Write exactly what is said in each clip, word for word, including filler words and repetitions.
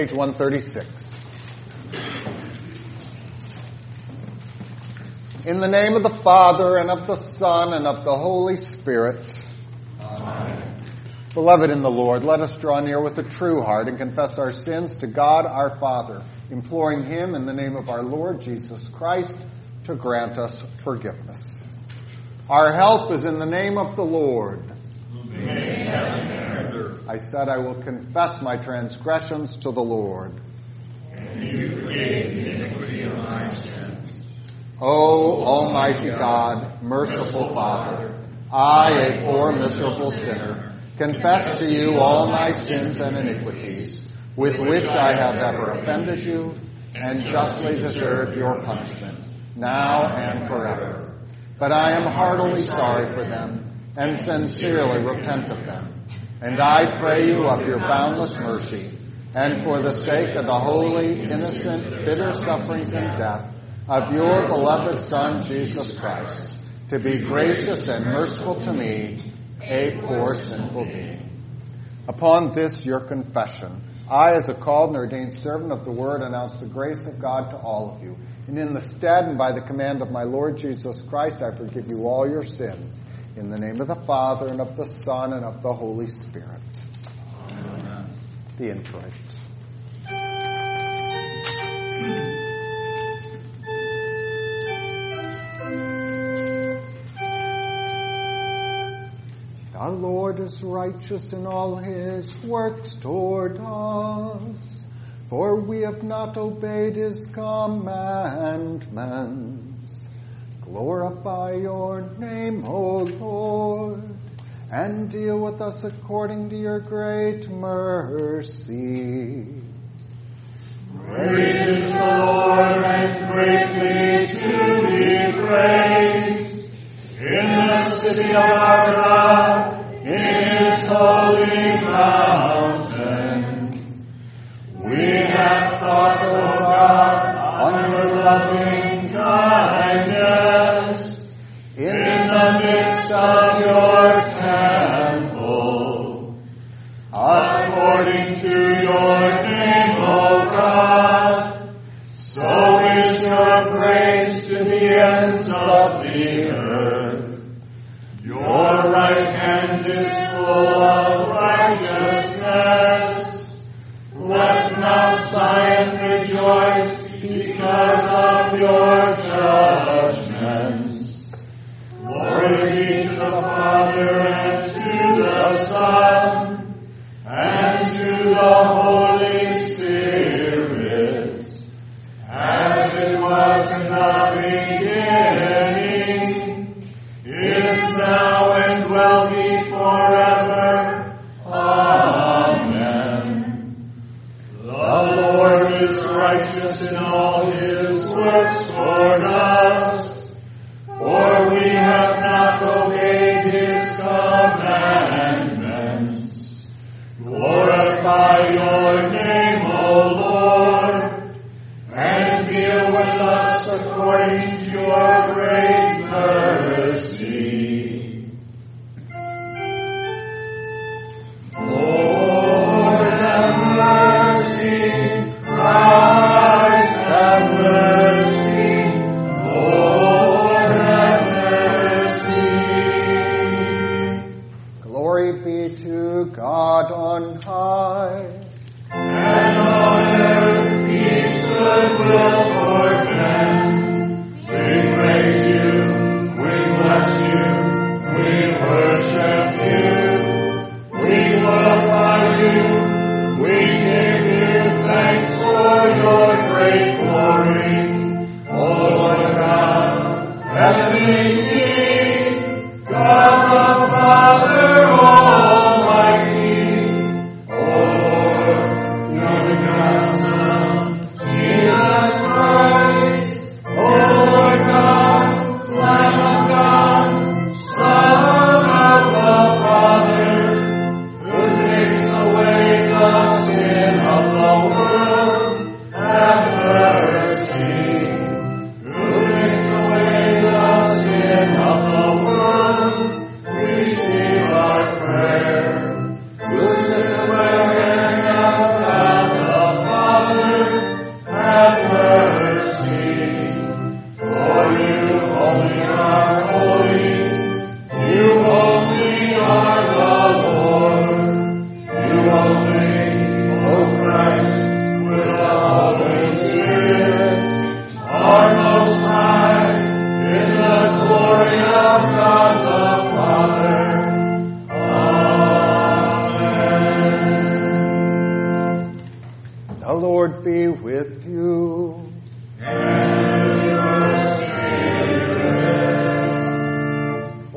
page one thirty-six. In the name of the Father, and of the Son, and of the Holy Spirit. Amen. Beloved in the Lord, let us draw near with a true heart and confess our sins to God our Father, imploring Him in the name of our Lord Jesus Christ to grant us forgiveness. Our help is in the name of the Lord. Amen. I said I will confess my transgressions to the Lord. And you forgave the iniquity of my sins. O Almighty God, merciful Father, I, a poor miserable sinner, confess to you all my sins and iniquities, with which I have ever offended you, and justly deserved your punishment, now and forever. But I am heartily sorry for them, and sincerely repent of them. And I pray you of your boundless mercy, and for the sake of the holy, innocent, bitter sufferings and death of your beloved Son, Jesus Christ, to be gracious and merciful to me, a poor sinful being. Upon this, your confession, I, as a called and ordained servant of the Word, announce the grace of God to all of you. And in the stead and by the command of my Lord Jesus Christ, I forgive you all your sins. In the name of the Father, and of the Son, and of the Holy Spirit. Amen. The introit. The Lord is righteous in all his works toward us, for we have not obeyed his commandments. Glorify your name, O Lord, and deal with us according to your great mercy. Great is the Lord, and greatly to be praised. In the city of our God, in his holy mountain, we have thought, O God, on your loving kindness in the midst of your temple. According to your name, O God, so is your praise to the ends of the earth. Your right hand is full of righteousness. Let Mount Zion rejoice because of your judgments. Lord,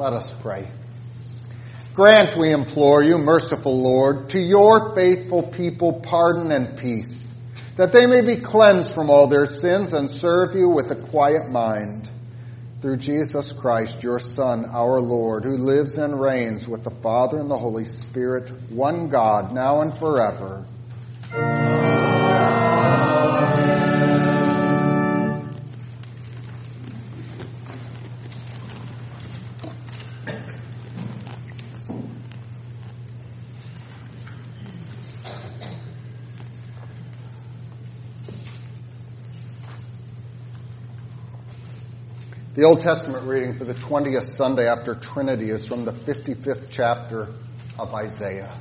Let us pray. Grant, we implore you, merciful Lord, to your faithful people pardon and peace, that they may be cleansed from all their sins and serve you with a quiet mind. Through Jesus Christ, your Son, our Lord, who lives and reigns with the Father and the Holy Spirit, one God, now and forever. The Old Testament reading for the twentieth Sunday after Trinity is from the fifty-fifth chapter of Isaiah.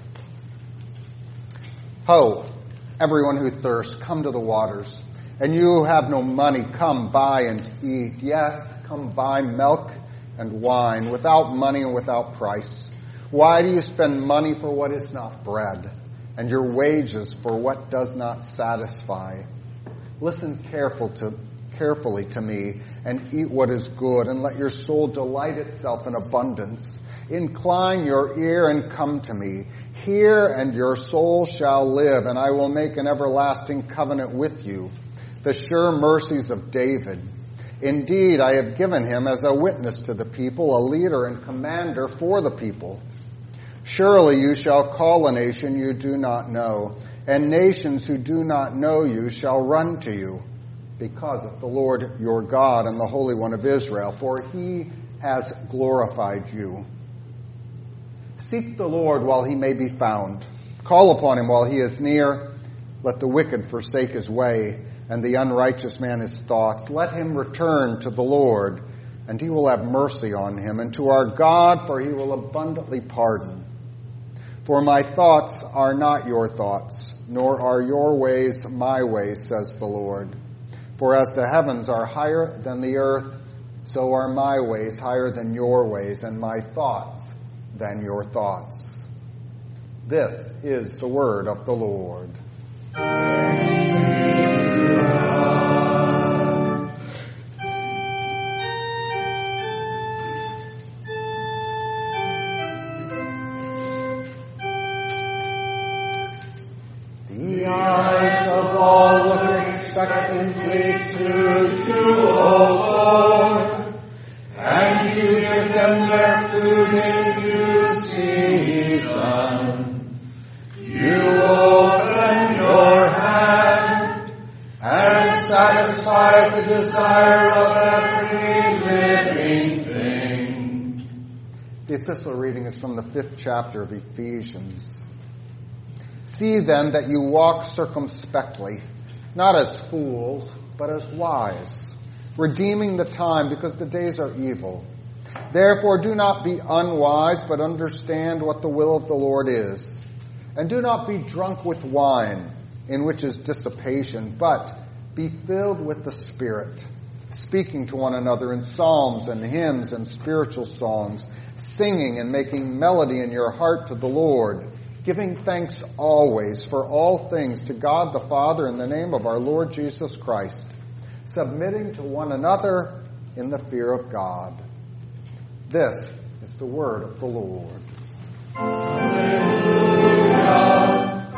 Ho, everyone who thirsts, come to the waters. And you who have no money, come buy and eat. Yes, come buy milk and wine without money and without price. Why do you spend money for what is not bread, and your wages for what does not satisfy? Listen careful to, carefully to me, and eat what is good, and let your soul delight itself in abundance. Incline your ear and come to me. Hear, and your soul shall live, and I will make an everlasting covenant with you, the sure mercies of David. Indeed, I have given him as a witness to the people, a leader and commander for the people. Surely you shall call a nation you do not know, and nations who do not know you shall run to you, because of the Lord your God and the Holy One of Israel, for he has glorified you. Seek the Lord while he may be found. Call upon him while he is near. Let the wicked forsake his way, and the unrighteous man his thoughts. Let him return to the Lord, and he will have mercy on him, and to our God, for he will abundantly pardon. For my thoughts are not your thoughts, nor are your ways my ways, says the Lord. For as the heavens are higher than the earth, so are my ways higher than your ways, and my thoughts than your thoughts. This is the word of the Lord. The eyes of all look expectantly to you, O Lord, and you give them their food in due season. You open your hand and satisfy the desire of every living thing. The epistle reading is from the fifth chapter of Ephesians. See then that you walk circumspectly, not as fools, but as wise, redeeming the time because the days are evil. Therefore do not be unwise, but understand what the will of the Lord is. And do not be drunk with wine, in which is dissipation, but be filled with the Spirit, speaking to one another in psalms and hymns and spiritual songs, singing and making melody in your heart to the Lord, giving thanks always for all things to God the Father in the name of our Lord Jesus Christ, submitting to one another in the fear of God. This is the word of the Lord. Alleluia,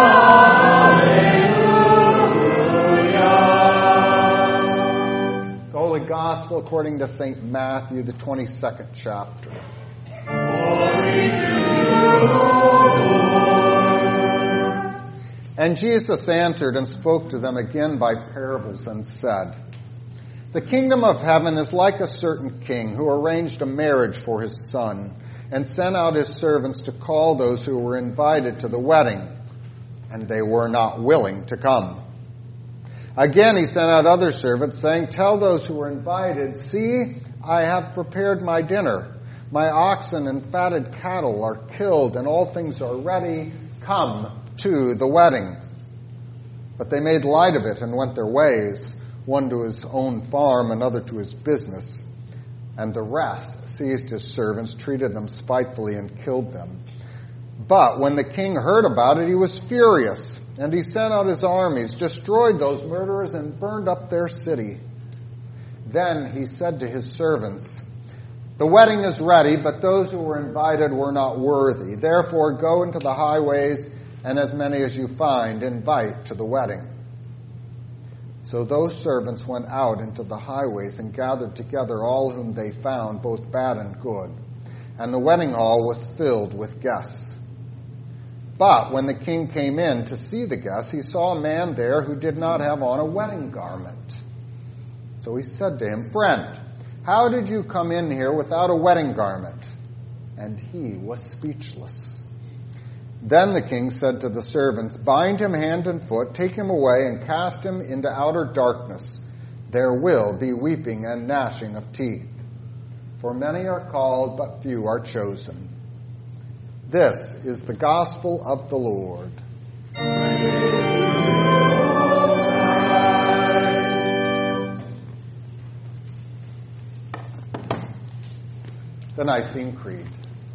alleluia. The Holy Gospel according to Saint Matthew, the twenty-second chapter. Glory to you, And Jesus answered and spoke to them again by parables and said, The kingdom of heaven is like a certain king who arranged a marriage for his son and sent out his servants to call those who were invited to the wedding, and they were not willing to come. Again he sent out other servants, saying, Tell those who were invited, See, I have prepared my dinner. My oxen and fatted cattle are killed, and all things are ready. Come to the wedding. But they made light of it and went their ways, one to his own farm, another to his business. And the rest seized his servants, treated them spitefully, and killed them. But when the king heard about it, he was furious, and he sent out his armies, destroyed those murderers, and burned up their city. Then he said to his servants, The wedding is ready, but those who were invited were not worthy. Therefore, go into the highways, and as many as you find, invite to the wedding." So those servants went out into the highways and gathered together all whom they found, both bad and good. And the wedding hall was filled with guests. But when the king came in to see the guests, he saw a man there who did not have on a wedding garment. So he said to him, "Friend, how did you come in here without a wedding garment?" And he was speechless. Then the king said to the servants, "Bind him hand and foot, take him away, and cast him into outer darkness. There will be weeping and gnashing of teeth. For many are called, but few are chosen." This is the gospel of the Lord. The Nicene Creed.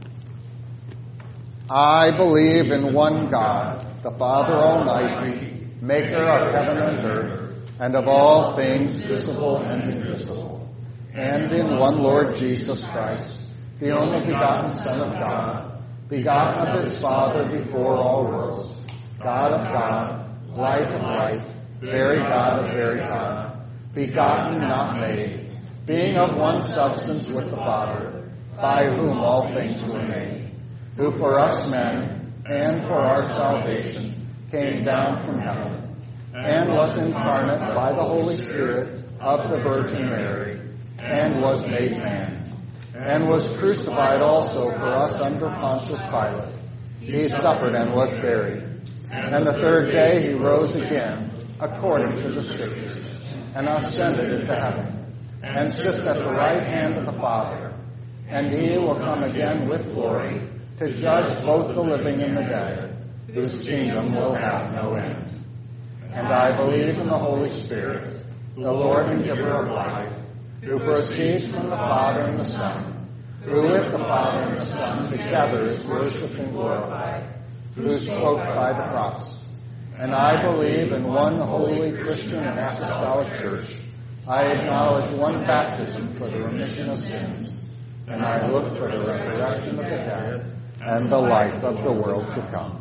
I believe in one God, the Father Almighty, maker of heaven and earth, and of all things visible and invisible, and in one Lord Jesus Christ, the only begotten Son of God, begotten of his Father before all worlds, God of God, light of light, very God of very God, begotten, not made, being of one substance with the Father, by whom all things were made, who for us men and for our salvation came down from heaven, and was incarnate by the Holy Spirit of the Virgin Mary, and was made man, and was crucified also for us under Pontius Pilate. He suffered and was buried, and the third day he rose again, according to the Scriptures, and ascended into heaven, and sits at the right hand of the Father, and he will come again with glory to judge both the living and the dead, whose kingdom will have no end. And I believe in the Holy Spirit, the Lord and giver of life, who proceeds from the Father and the Son, who with the Father and the Son together is worshipped and glorified, who spoke by the prophets. And I believe in one holy Christian and apostolic church. I acknowledge one baptism for the remission of sins, and I look for the resurrection of the dead and the life of the world to come.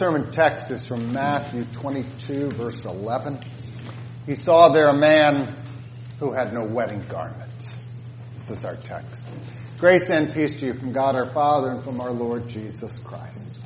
sermon text is from Matthew twenty-two, verse eleven. He saw there a man who had no wedding garment. This is our text. Grace and peace to you from God our Father and from our Lord Jesus Christ.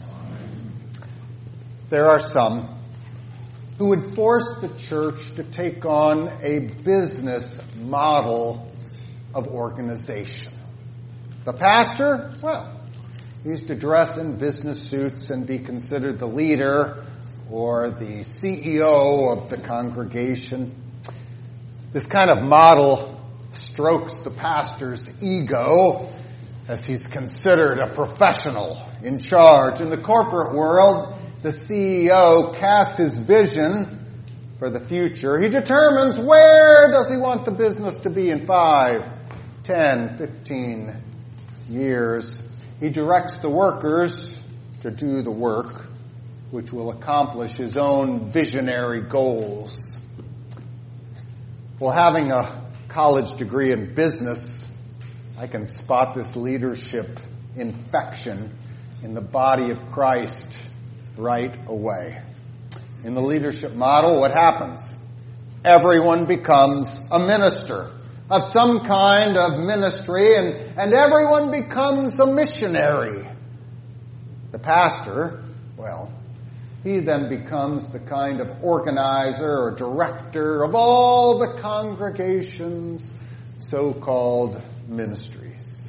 There are some who would force the church to take on a business model of organization. The pastor, well, he used to dress in business suits and be considered the leader or the C E O of the congregation. This kind of model strokes the pastor's ego as he's considered a professional in charge. In the corporate world, the C E O casts his vision for the future. He determines where does he want the business to be in five, ten, fifteen years. He directs the workers to do the work which will accomplish his own visionary goals. Well, having a college degree in business, I can spot this leadership infection in the body of Christ right away. In the leadership model, what happens? Everyone becomes a minister of some kind of ministry, and, and everyone becomes a missionary. The pastor, well, he then becomes the kind of organizer or director of all the congregation's so-called ministries.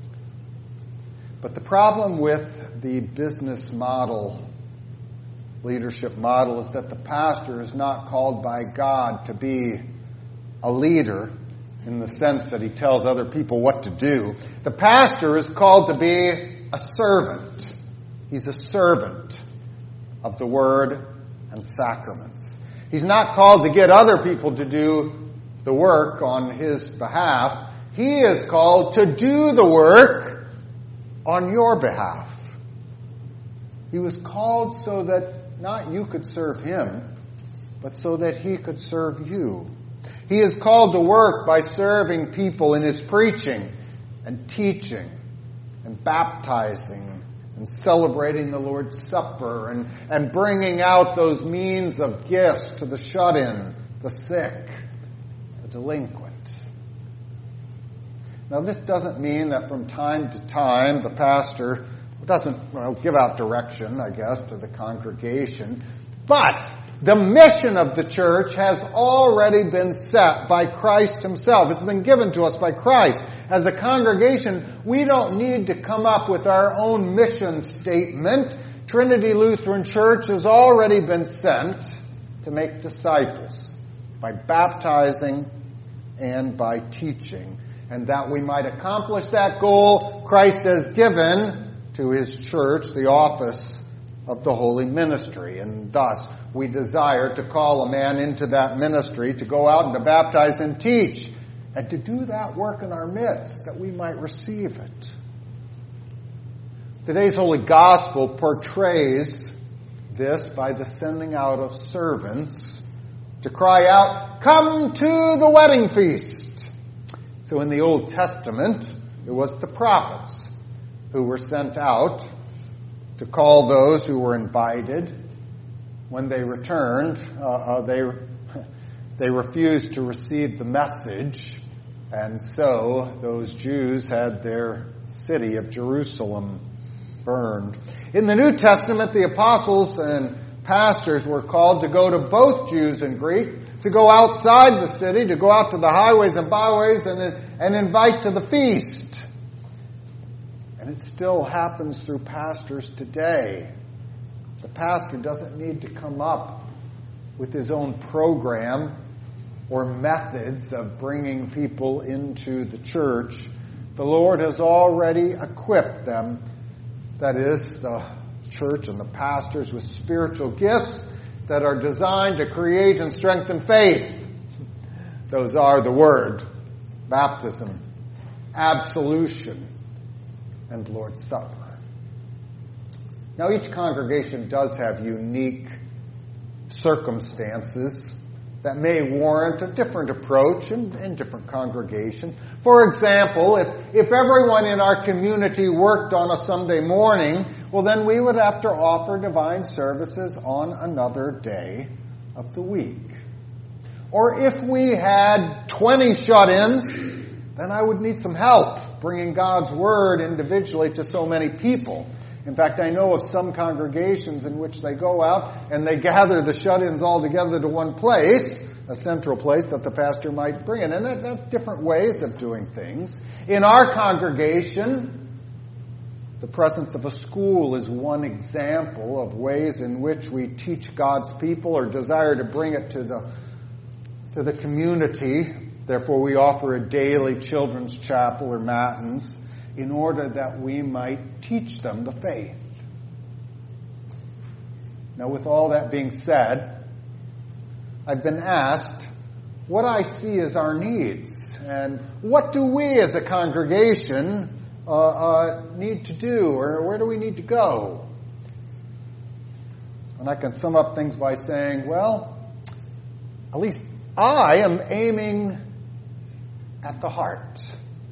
But the problem with the business model, leadership model, is that the pastor is not called by God to be a leader in the sense that he tells other people what to do. The pastor is called to be a servant. He's a servant of the word and sacraments. He's not called to get other people to do the work on his behalf. He is called to do the work on your behalf. He was called so that not you could serve him, but so that he could serve you. He is called to work by serving people in his preaching and teaching and baptizing and celebrating the Lord's Supper and, and bringing out those means of gifts to the shut-in, the sick, the delinquent. Now, this doesn't mean that from time to time the pastor doesn't well, give out direction, I guess, to the congregation, but the mission of the church has already been set by Christ himself. It's been given to us by Christ. As a congregation, we don't need to come up with our own mission statement. Trinity Lutheran Church has already been sent to make disciples by baptizing and by teaching. And that we might accomplish that goal, Christ has given to his church the office of the holy ministry. And thus, we desire to call a man into that ministry to go out and to baptize and teach, and to do that work in our midst, that we might receive it. Today's Holy Gospel portrays this by the sending out of servants to cry out, "Come to the wedding feast." So in the Old Testament, it was the prophets who were sent out to call those who were invited. When they returned, uh, uh, they they refused to receive the message, and so those Jews had their city of Jerusalem burned. In the New Testament, the apostles and pastors were called to go to both Jews and Greek, to go outside the city, to go out to the highways and byways and, and invite to the feast. And it still happens through pastors today. The pastor doesn't need to come up with his own program or methods of bringing people into the church. The Lord has already equipped them, that is, the church and the pastors, with spiritual gifts that are designed to create and strengthen faith. Those are the Word, baptism, absolution, and Lord's Supper. Now, each congregation does have unique circumstances that may warrant a different approach in, in different congregations. For example, if, if everyone in our community worked on a Sunday morning, well, then we would have to offer divine services on another day of the week. Or if we had twenty shut-ins, then I would need some help bringing God's Word individually to so many people. In fact, I know of some congregations in which they go out and they gather the shut-ins all together to one place, a central place that the pastor might bring in. And that, that's different ways of doing things. In our congregation, the presence of a school is one example of ways in which we teach God's people or desire to bring it to the, to the community. Therefore, we offer a daily children's chapel or matins in order that we might teach them the faith. Now, with all that being said, I've been asked what I see as our needs and what do we as a congregation uh, uh, need to do, or where do we need to go? And I can sum up things by saying, well, at least I am aiming at the heart.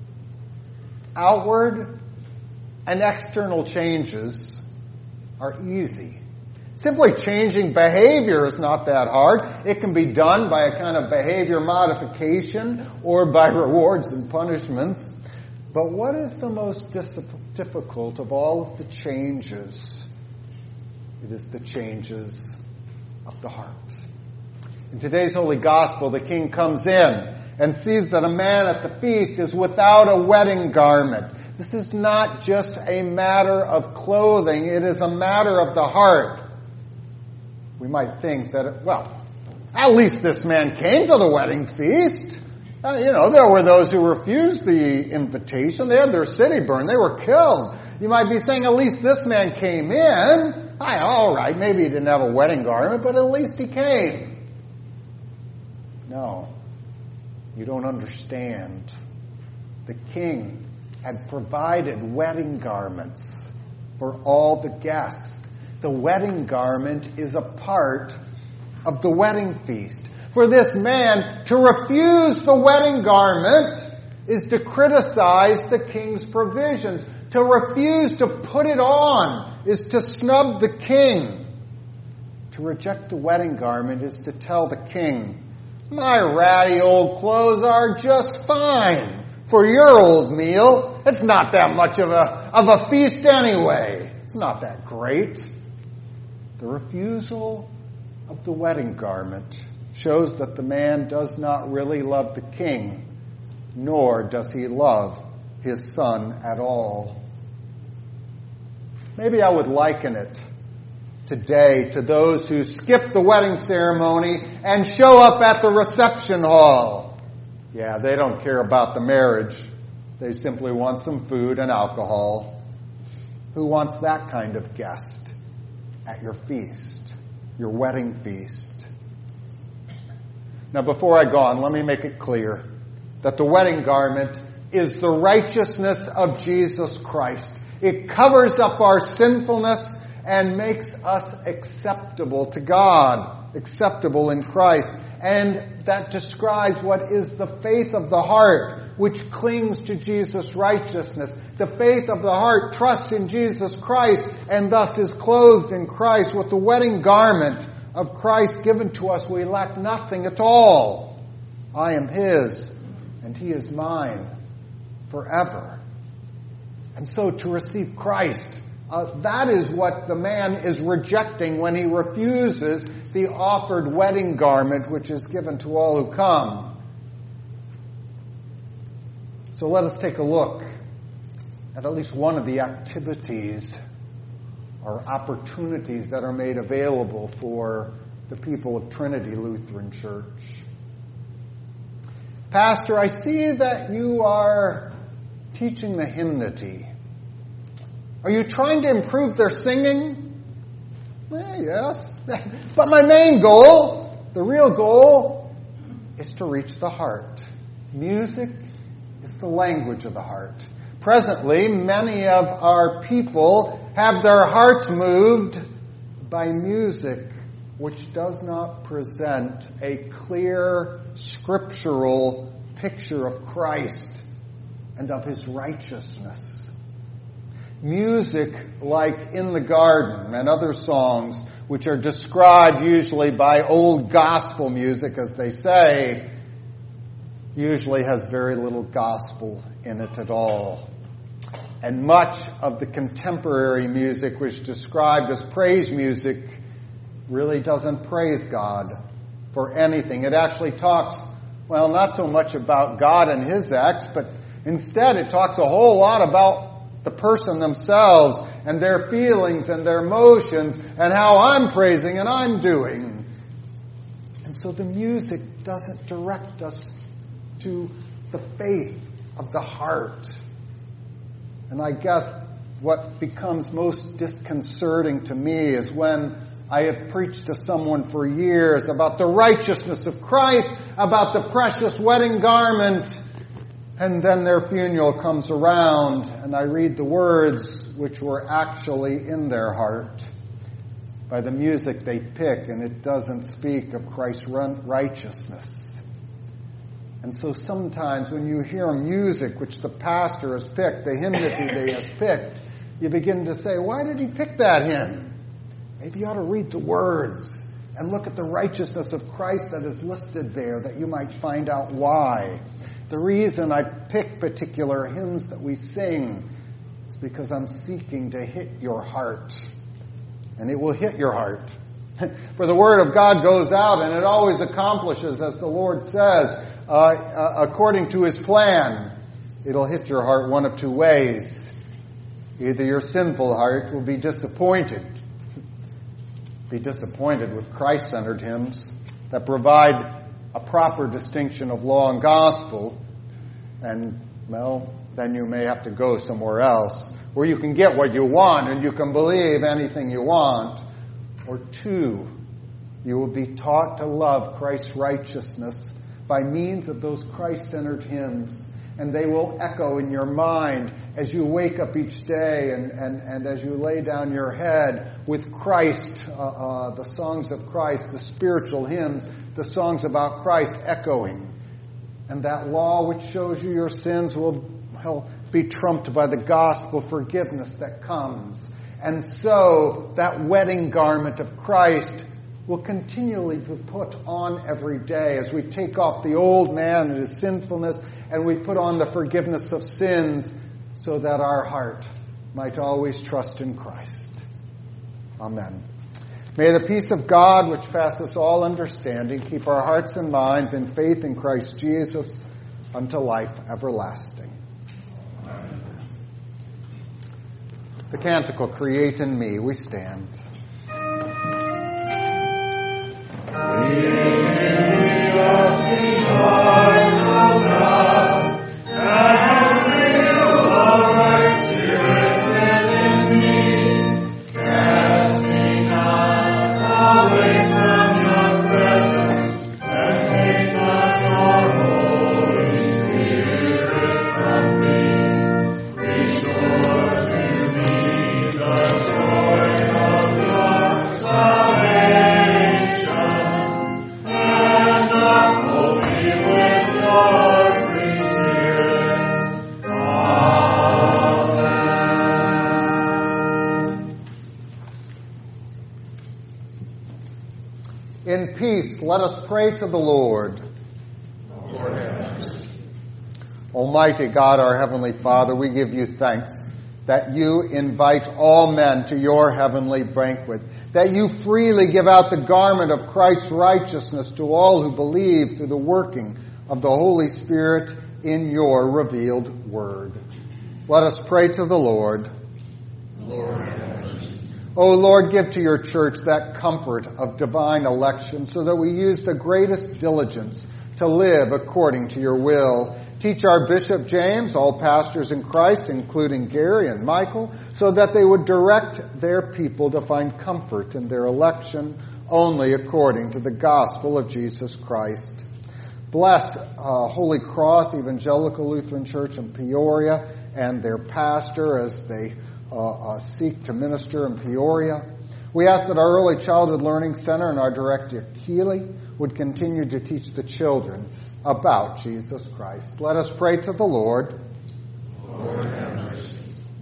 Outward and external changes are easy. Simply changing behavior is not that hard. It can be done by a kind of behavior modification or by rewards and punishments. But what is the most difficult of all of the changes? It is the changes of the heart. In today's Holy Gospel, the king comes in and sees that a man at the feast is without a wedding garment. This is not just a matter of clothing. It is a matter of the heart. We might think that, well, at least this man came to the wedding feast. Uh, you know, there were those who refused the invitation. They had their city burned. They were killed. You might be saying, at least this man came in. Hi, all right, maybe he didn't have a wedding garment, but at least he came. No. You don't understand. The king had provided wedding garments for all the guests. The wedding garment is a part of the wedding feast. For this man to refuse the wedding garment is to criticize the king's provisions. To refuse to put it on is to snub the king. To reject the wedding garment is to tell the king, my ratty old clothes are just fine for your old meal. It's not that much of a, of a feast anyway. It's not that great. The refusal of the wedding garment shows that the man does not really love the king, nor does he love his son at all. Maybe I would liken it today to those who skip the wedding ceremony and show up at the reception hall. Yeah, they don't care about the marriage. They simply want some food and alcohol. Who wants that kind of guest at your feast, your wedding feast? Now, before I go on, let me make it clear that the wedding garment is the righteousness of Jesus Christ. It covers up our sinfulness and makes us acceptable to God, acceptable in Christ. And that describes what is the faith of the heart, which clings to Jesus' righteousness. The faith of the heart trusts in Jesus Christ and thus is clothed in Christ. With the wedding garment of Christ given to us, we lack nothing at all. I am His and He is mine forever. And so to receive Christ, Uh, that is what the man is rejecting when he refuses the offered wedding garment which is given to all who come. So let us take a look at at least one of the activities or opportunities that are made available for the people of Trinity Lutheran Church. Pastor, I see that you are teaching the hymnody. Are you trying to improve their singing? Eh, yes. But my main goal, the real goal, is to reach the heart. Music is the language of the heart. Presently, many of our people have their hearts moved by music which does not present a clear scriptural picture of Christ and of His righteousness. music like In the Garden and other songs, which are described usually by old gospel music, as they say, usually has very little gospel in it at all. And much of the contemporary music, which is described as praise music, really doesn't praise God for anything. It actually talks, well, not so much about God and his acts, but instead it talks a whole lot about the person themselves and their feelings and their emotions and how I'm praising and I'm doing. And so the music doesn't direct us to the faith of the heart. And I guess what becomes most disconcerting to me is when I have preached to someone for years about the righteousness of Christ, about the precious wedding garment, and then their funeral comes around and I read the words which were actually in their heart by the music they pick, and it doesn't speak of Christ's righteousness. And so sometimes when you hear music which the pastor has picked, the hymnody they has picked, you begin to say, why did he pick that hymn? Maybe you ought to read the words and look at the righteousness of Christ that is listed there, that you might find out why. The reason I pick particular hymns that we sing is because I'm seeking to hit your heart. And it will hit your heart. For the Word of God goes out and it always accomplishes, as the Lord says, uh, uh, according to His plan. It'll hit your heart one of two ways. Either your sinful heart will be disappointed. Be disappointed with Christ-centered hymns that provide a proper distinction of law and gospel, and, well, then you may have to go somewhere else where you can get what you want and you can believe anything you want. Or two, you will be taught to love Christ's righteousness by means of those Christ-centered hymns, and they will echo in your mind as you wake up each day and, and, and as you lay down your head with Christ, uh, uh, the songs of Christ, the spiritual hymns, the songs about Christ echoing. And that law which shows you your sins will, will be trumped by the gospel forgiveness that comes. And so that wedding garment of Christ will continually be put on every day as we take off the old man and his sinfulness and we put on the forgiveness of sins so that our heart might always trust in Christ. Amen. May the peace of God, which passes all understanding, keep our hearts and minds in faith in Christ Jesus unto life everlasting. Amen. The canticle, Create in Me, we stand. In peace, let us pray to the Lord. Lord, Almighty God, our Heavenly Father, we give you thanks that you invite all men to your heavenly banquet, that you freely give out the garment of Christ's righteousness to all who believe through the working of the Holy Spirit in your revealed word. Let us pray to the Lord. Lord, O Lord, give to your church that comfort of divine election so that we use the greatest diligence to live according to your will. Teach our Bishop James, all pastors in Christ, including Gary and Michael, so that they would direct their people to find comfort in their election only according to the gospel of Jesus Christ. Bless uh, Holy Cross Evangelical Lutheran Church in Peoria and their pastor as they Uh, uh, seek to minister in Peoria. We ask that our Early Childhood Learning Center and our director, Keeley, would continue to teach the children about Jesus Christ. Let us pray to the Lord. Lord, have mercy.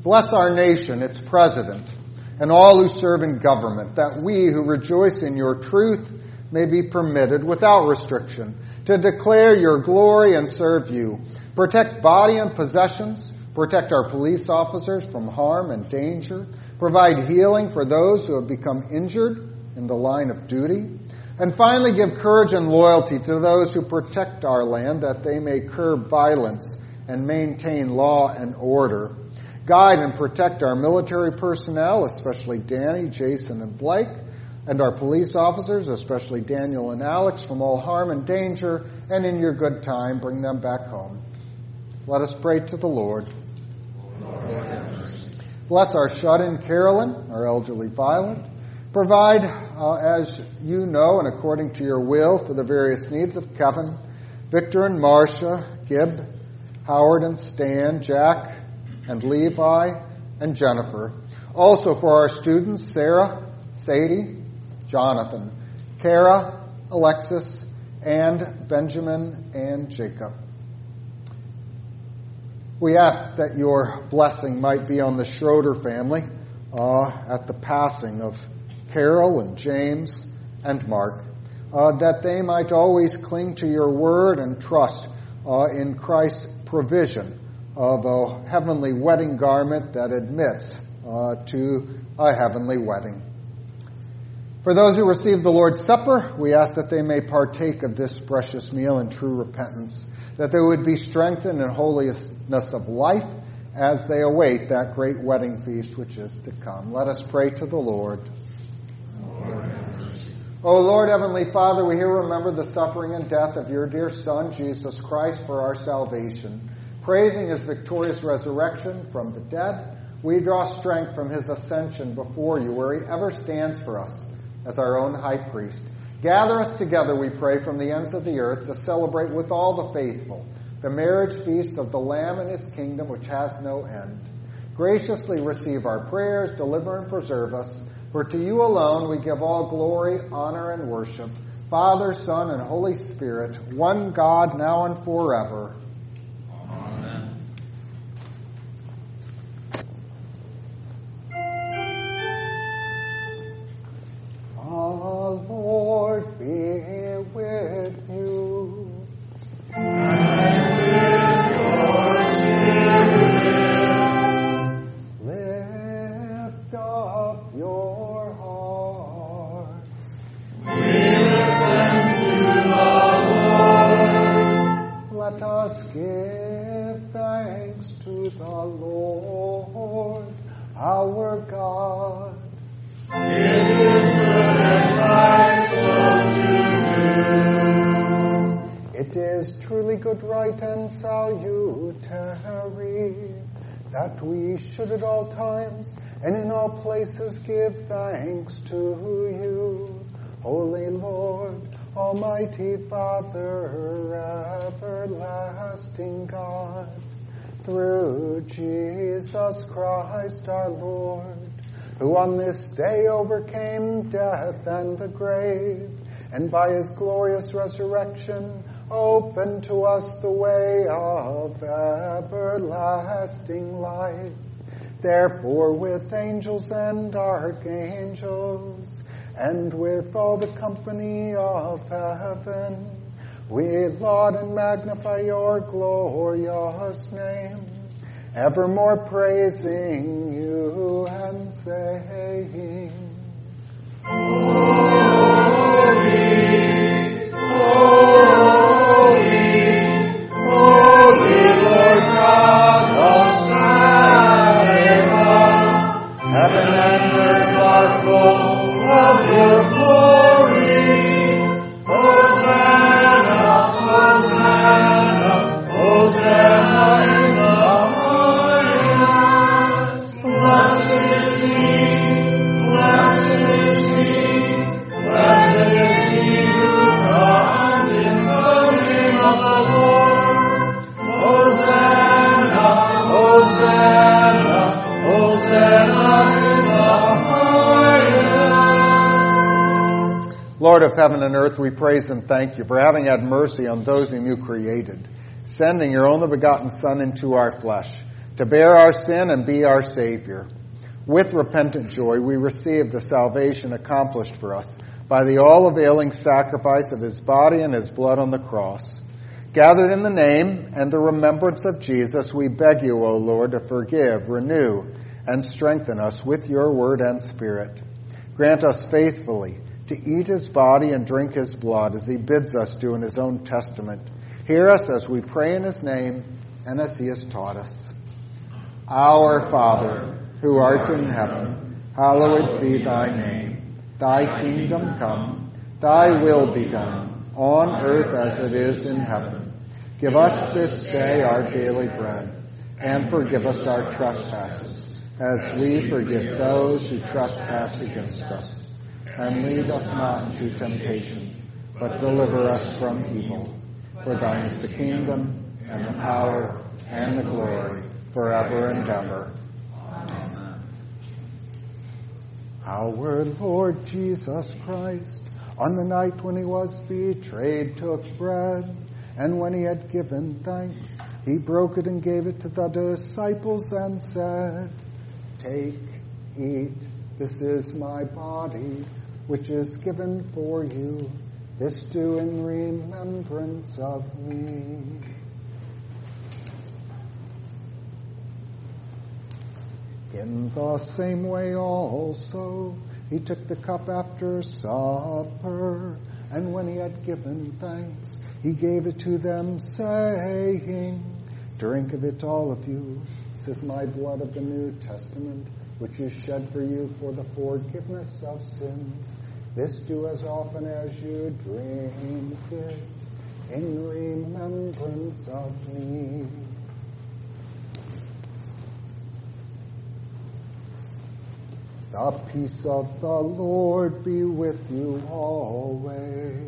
Bless our nation, its president, and all who serve in government, that we who rejoice in your truth may be permitted, without restriction, to declare your glory and serve you. Protect body and possessions. Protect our police officers from harm and danger. Provide healing for those who have become injured in the line of duty. And finally, give courage and loyalty to those who protect our land, that they may curb violence and maintain law and order. Guide and protect our military personnel, especially Danny, Jason, and Blake, and our police officers, especially Daniel and Alex, from all harm and danger, and in your good time, bring them back home. Let us pray to the Lord. Bless our shut-in Carolyn, our elderly Violet. Provide, uh, as you know and according to your will, for the various needs of Kevin, Victor and Marcia, Gib, Howard and Stan, Jack and Levi and Jennifer. Also for our students, Sarah, Sadie, Jonathan, Kara, Alexis, and Benjamin and Jacob. We ask that your blessing might be on the Schroeder family uh, at the passing of Carol and James and Mark, uh, that they might always cling to your word and trust uh, in Christ's provision of a heavenly wedding garment that admits uh, to a heavenly wedding. For those who receive the Lord's Supper, we ask that they may partake of this precious meal in true repentance, that they would be strengthened in holiness of life as they await that great wedding feast which is to come. Let us pray to the Lord. Lord, O Lord, Heavenly Father, we here remember the suffering and death of your dear Son, Jesus Christ, for our salvation. Praising his victorious resurrection from the dead, we draw strength from his ascension before you, where he ever stands for us as our own high priest. Gather us together, we pray, from the ends of the earth to celebrate with all the faithful the marriage feast of the Lamb and his kingdom, which has no end. Graciously receive our prayers, deliver and preserve us, for to you alone we give all glory, honor, and worship, Father, Son, and Holy Spirit, one God, now and forever. Amen. The Lord be with you. Give thanks to the Lord our God. It is good and right so to do. It is truly good, right, and salutary that we should at all times and in all places give thanks to you, Holy Lord, Almighty Father, everlasting God, through Jesus Christ our Lord, who on this day overcame death and the grave, and by his glorious resurrection opened to us the way of everlasting life. Therefore, with angels and archangels, and with all the company of heaven, we laud and magnify your glorious name, evermore praising you and saying, Holy, holy, holy Lord God of Sabaoth, heaven and earth are full of your glory. Hosanna, Hosanna, Hosanna in the highest. Blessed is he, blessed is he, blessed is he who comes in the name of the Lord. Hosanna, Hosanna, Hosanna in the Lord of heaven and earth, we praise and thank you for having had mercy on those whom you created, sending your only begotten Son into our flesh, to bear our sin and be our Savior. With repentant joy, we receive the salvation accomplished for us by the all-availing sacrifice of his body and his blood on the cross. Gathered in the name and the remembrance of Jesus, we beg you, O Lord, to forgive, renew, and strengthen us with your word and spirit. Grant us faithfully to eat his body and drink his blood as he bids us do in his own testament. Hear us as we pray in his name and as he has taught us. Our Father, who art in heaven, hallowed be thy name. Thy kingdom come, thy will be done, on earth as it is in heaven. Give us this day our daily bread, and forgive us our trespasses, as we forgive those who trespass against us. And lead us not into temptation, but deliver us from evil. For thine is the kingdom, and the power, and the glory, forever and ever. Amen. Our Lord Jesus Christ, on the night when he was betrayed, took bread, and when he had given thanks, he broke it and gave it to the disciples and said, Take, eat, this is my body, which is given for you. This do in remembrance of me. In the same way also, he took the cup after supper, and when he had given thanks, he gave it to them, saying, Drink of it, all of you. This is my blood of the New Testament, which is shed for you for the forgiveness of sins. This do as often as you drink it, in remembrance of me. The peace of the Lord be with you always.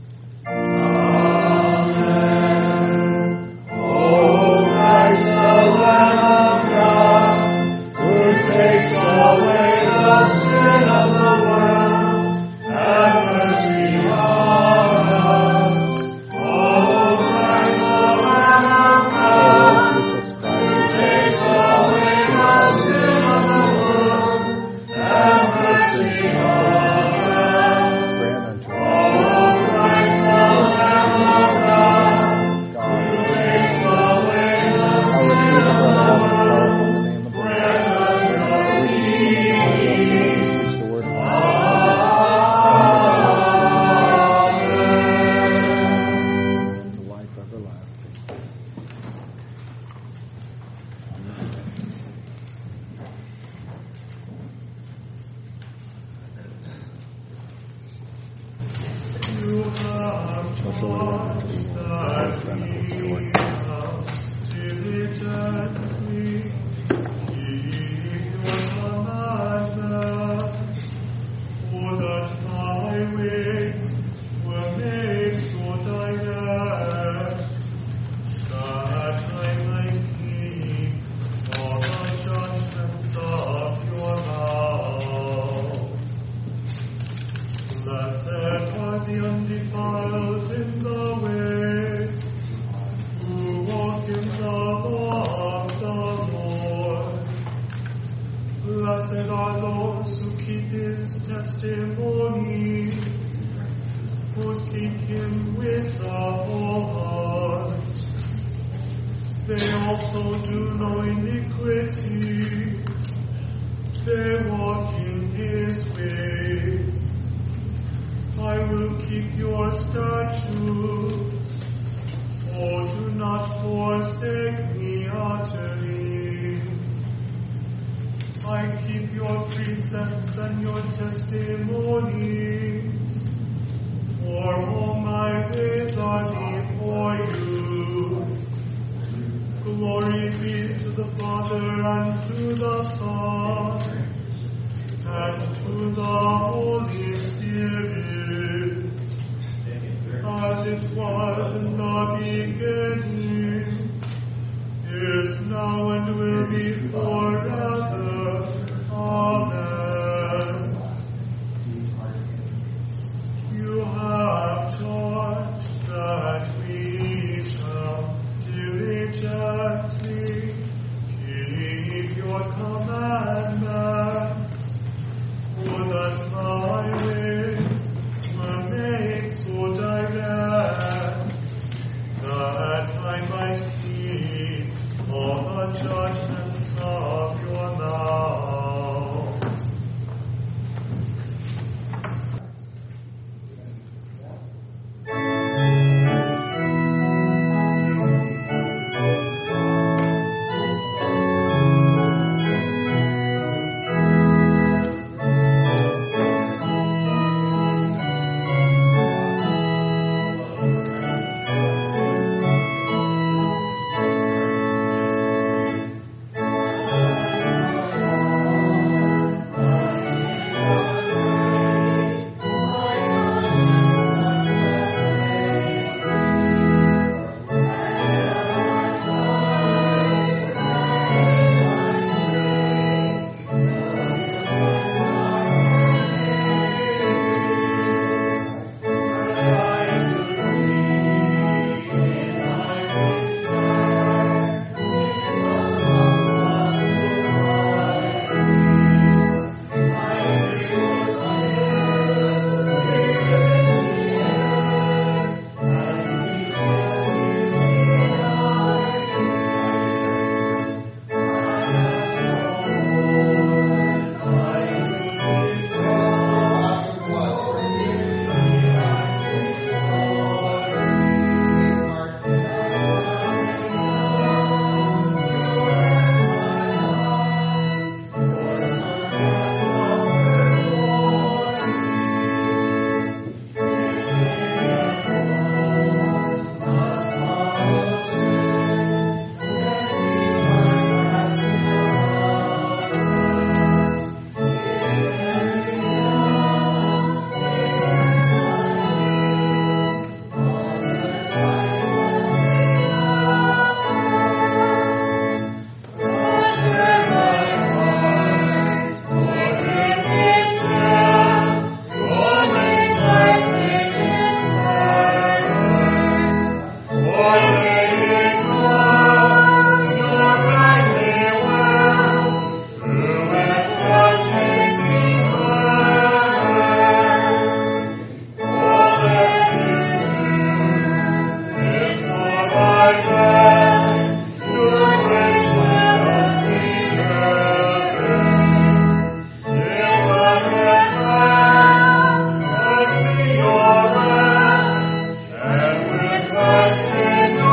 Amen. O Christ, the Lamb of God, who takes away the sin of the world, have mercy on us. O Christ, the Lamb of God, who takes away the sin of the world, have mercy on us. O Christ, the Lamb of God, who takes away the sin of the world, grant us your peace. Amen. To life everlasting. You have taught that we have diligently keep your commandments, for that my ways were made so direct, that I might keep all the judgments of your mouth. Blessed are the undefiled in the way, who walk in the law of the Lord. Blessed are those who keep his testimonies, who seek him with the whole heart. They also do no iniquity, they walk in his ways. I will keep your statutes. Oh, do not forsake me utterly. I keep your precepts and your testimonies, for all my days are before you. Glory be to the Father, and to the Son, and to the Holy Spirit, as it was in the beginning, is now, and will be forever. Amen. Your rest, and with us in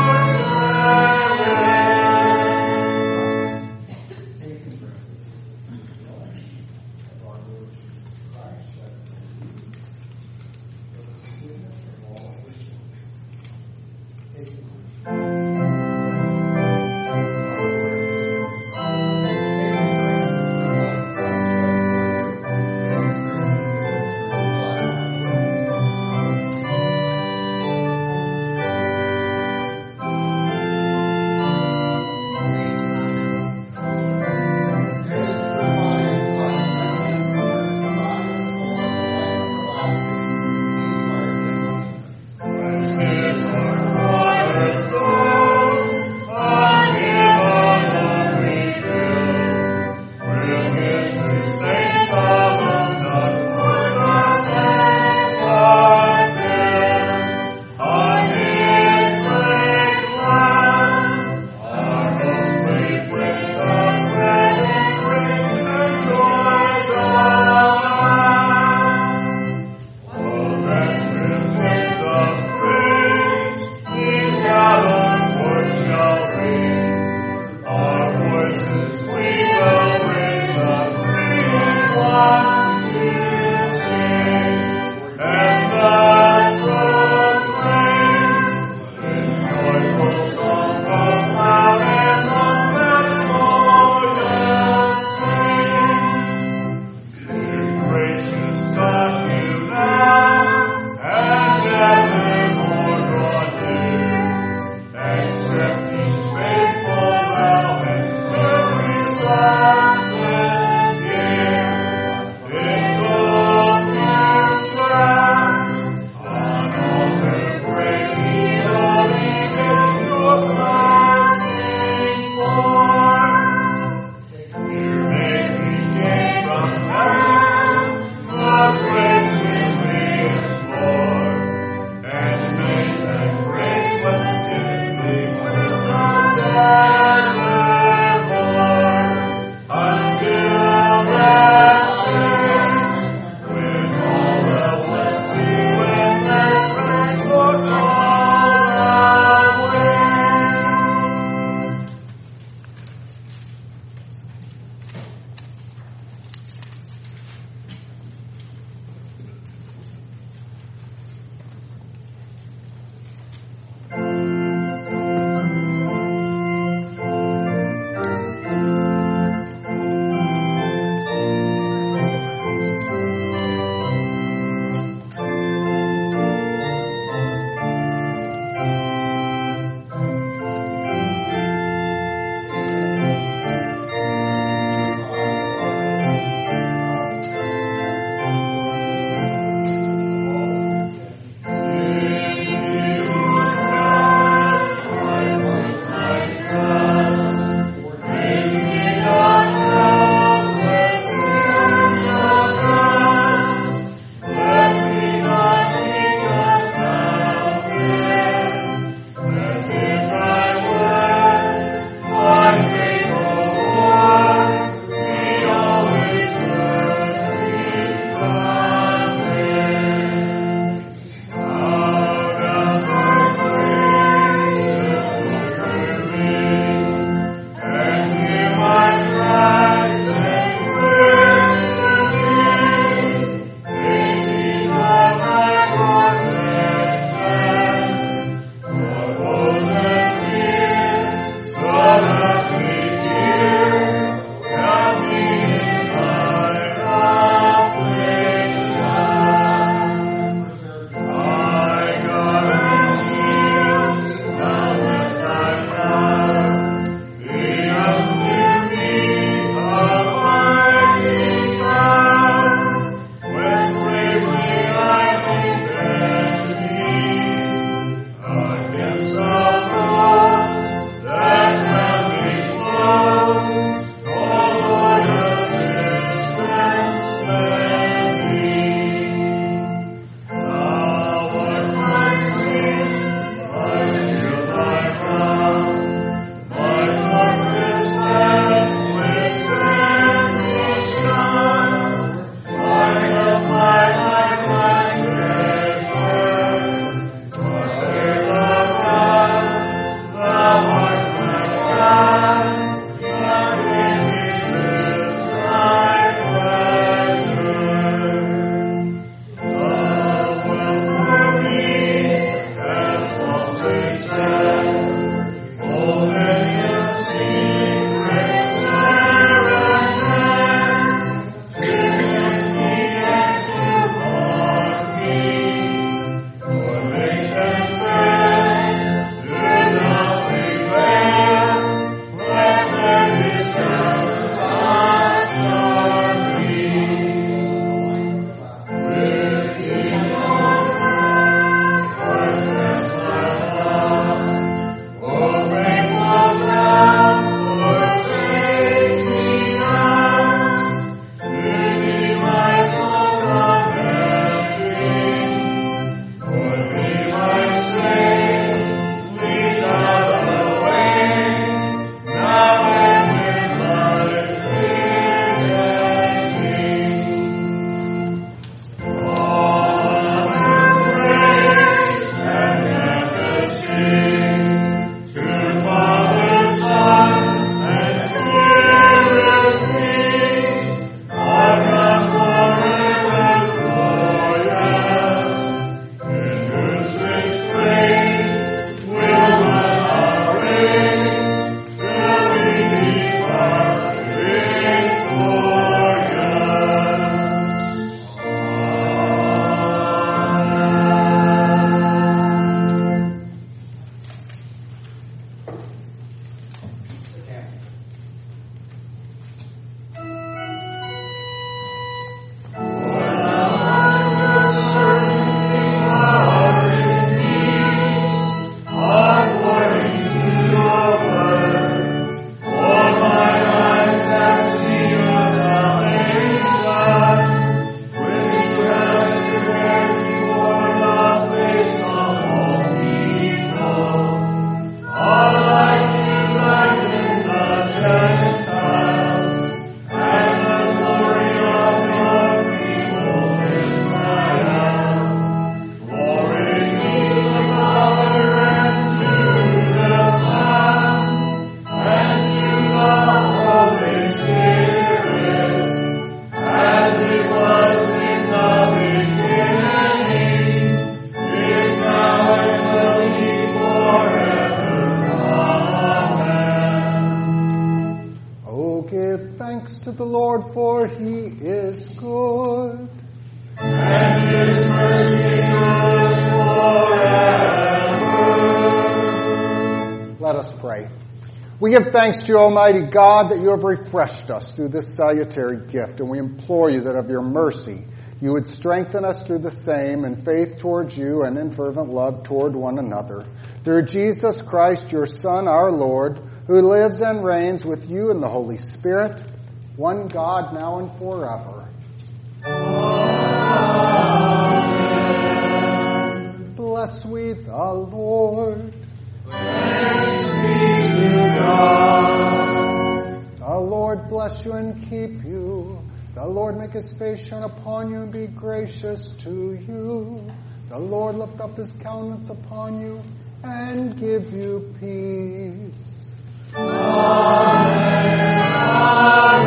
the Lord, for he is good. And his mercy endures forever. Let us pray. We give thanks to you, Almighty God, that you have refreshed us through this salutary gift, and we implore you that of your mercy you would strengthen us through the same in faith towards you and in fervent love toward one another. Through Jesus Christ, your Son, our Lord, who lives and reigns with you in the Holy Spirit, one God, now and forever. Amen. Bless we the Lord. Thanks be to God. The Lord bless you and keep you. The Lord make his face shine upon you and be gracious to you. The Lord lift up his countenance upon you and give you peace. Amen.